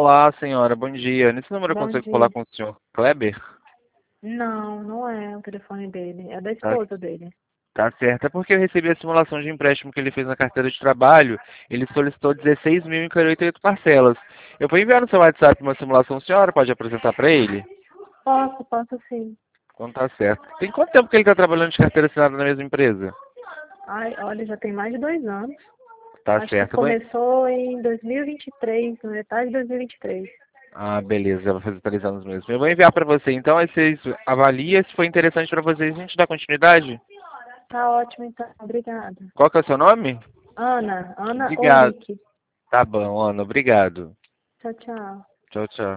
Olá, senhora, bom dia. Nesse número eu Bom consigo falar dia. com o senhor Kleber? Não, não é o telefone dele. É da Tá, esposa dele. tá certo. É porque eu recebi a simulação de empréstimo que ele fez na carteira de trabalho. Ele solicitou 16 mil em 48 parcelas. Eu vou enviar no seu WhatsApp uma simulação, a senhora pode apresentar para ele? Posso sim. Então tá certo. Tem quanto tempo que ele está trabalhando de carteira assinada na mesma empresa? Ai, olha, já tem mais de 2 anos. Tá Acho que certo. começou em 2023, na metade de 2023. Ah, beleza, já vai fazer 3 anos mesmo. Eu vou enviar para você, então, aí vocês avaliam, se for interessante para vocês, a gente dá continuidade? Tá ótimo, então. Obrigada. Qual que é o seu nome? Ana Obrigado. Olick. Tá bom, Ana, obrigado. Tchau, tchau. Tchau, tchau.